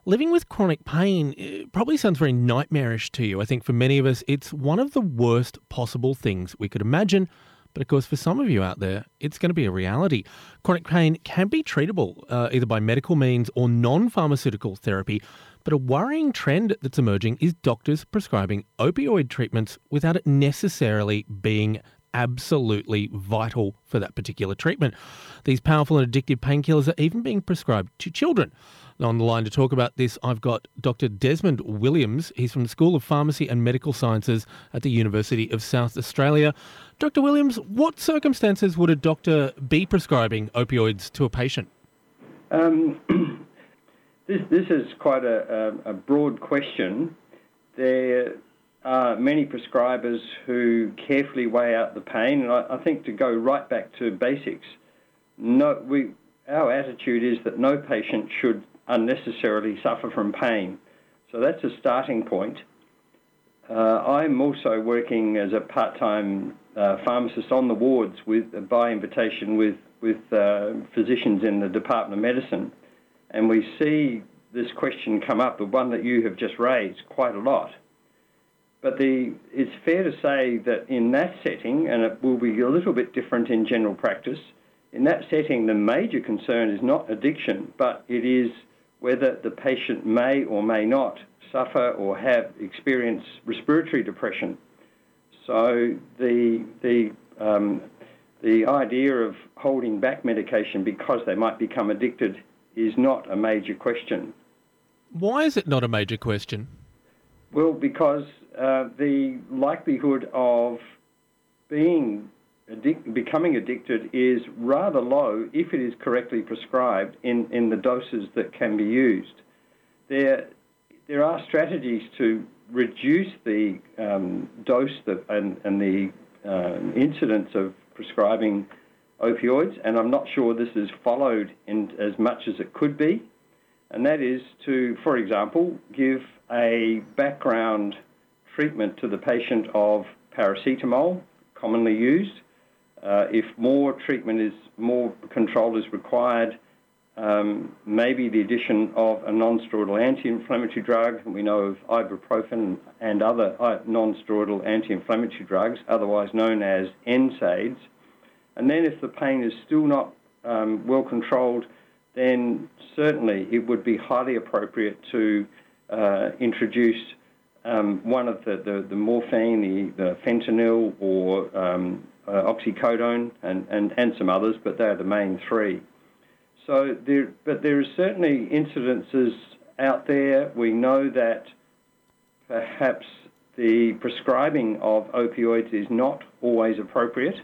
Living with chronic pain probably sounds very nightmarish to you. I think for many of us, it's one of the worst possible things we could imagine. But of course, for some of you out there, it's going to be a reality. Chronic pain can be treatable either by medical means or non-pharmaceutical therapy. But a worrying trend that's emerging is doctors prescribing opioid treatments without it necessarily being absolutely vital for that particular treatment. These powerful and addictive painkillers are even being prescribed to children. Now, on the line to talk about this, I've got Dr. Desmond Williams. He's from the School of Pharmacy and Medical Sciences at the University of South Australia. Dr. Williams, what circumstances would a doctor be prescribing opioids to a patient? This is quite a broad question. There are many prescribers who carefully weigh out the pain, and I think to go right back to basics, our attitude is that no patient should unnecessarily suffer from pain. So that's a starting point. I'm also working as a part-time pharmacist on the wards by invitation with physicians in the Department of Medicine, and we see this question come up, the one that you have just raised, quite a lot. But it's fair to say that in that setting, and it will be a little bit different in general practice, in that setting the major concern is not addiction, but it is whether the patient may or may not suffer or experience respiratory depression. So the idea of holding back medication because they might become addicted is not a major question. Why is it not a major question? Well, because the likelihood of becoming addicted is rather low if it is correctly prescribed in the doses that can be used. There are strategies to reduce the dose and the incidence of prescribing opioids, and I'm not sure this is followed in as much as it could be, and that is to, for example, give a background treatment to the patient of paracetamol, commonly used. If more control is required, maybe the addition of a non-steroidal anti-inflammatory drug. We know of ibuprofen and other non-steroidal anti-inflammatory drugs, otherwise known as NSAIDs. And then if the pain is still not well controlled, then certainly it would be highly appropriate to introduce one of the morphine, the fentanyl, or oxycodone, and some others, but they're the main three. So there is certainly incidences out there. We know that perhaps the prescribing of opioids is not always appropriate.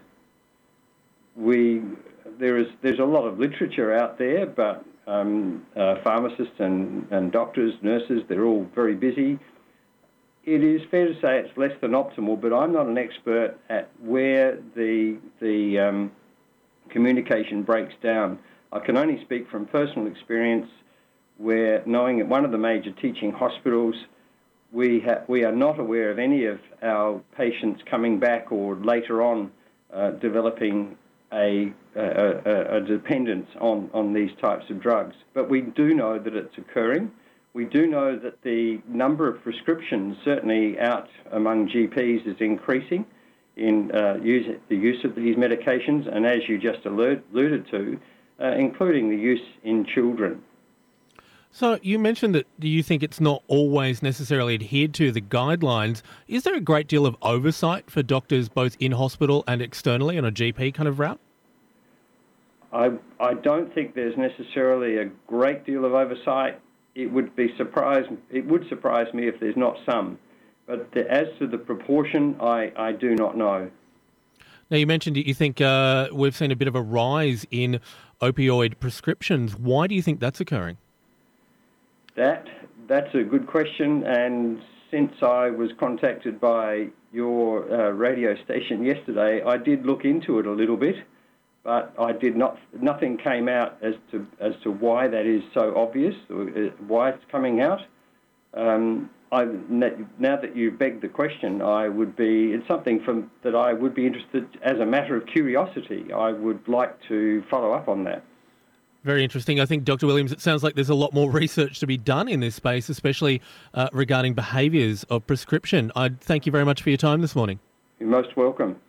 There's a lot of literature out there, but pharmacists and doctors, nurses, they're all very busy. It is fair to say it's less than optimal, but I'm not an expert at where the communication breaks down. I can only speak from personal experience where, knowing at one of the major teaching hospitals, we are not aware of any of our patients coming back or later on developing a dependence on these types of drugs. But we do know that it's occurring. We do know that the number of prescriptions, certainly out among GPs, is increasing in the use of these medications, and as you just alluded to, including the use in children. So you mentioned that you think it's not always necessarily adhered to the guidelines. Is there a great deal of oversight for doctors both in hospital and externally on a GP kind of route? I don't think there's necessarily a great deal of oversight. It would surprise me if there's not some. But as to the proportion, I do not know. Now, you mentioned you think we've seen a bit of a rise in opioid prescriptions. Why do you think that's occurring? That's a good question, and since I was contacted by your radio station yesterday, I did look into it a little bit, but nothing came out as to why that is so obvious, or why it's coming out. Now that you begged the question, it's something that I would be interested, as a matter of curiosity, I would like to follow up on that. Very interesting. I think, Dr. Williams, it sounds like there's a lot more research to be done in this space, especially regarding behaviours of prescription. I thank you very much for your time this morning. You're most welcome.